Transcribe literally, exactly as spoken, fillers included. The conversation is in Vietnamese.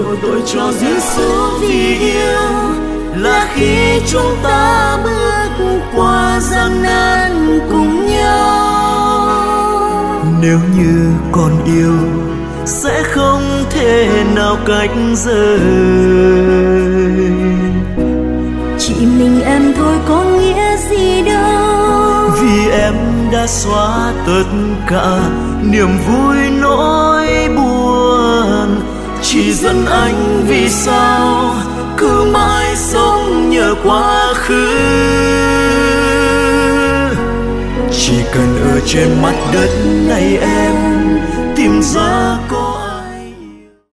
tội cho Giêsu vì yêu là khi chúng ta bước qua gian nan cùng nhau. Nếu như còn yêu sẽ không thể nào cách rời. Chỉ mình em thôi có nghĩa gì đâu, vì em đã xóa tất cả niềm vui nỗi buồn. Chỉ giận anh vì sao cứ mãi sống nhờ quá khứ. Chỉ cần ở trên mặt đất này em tìm ra cô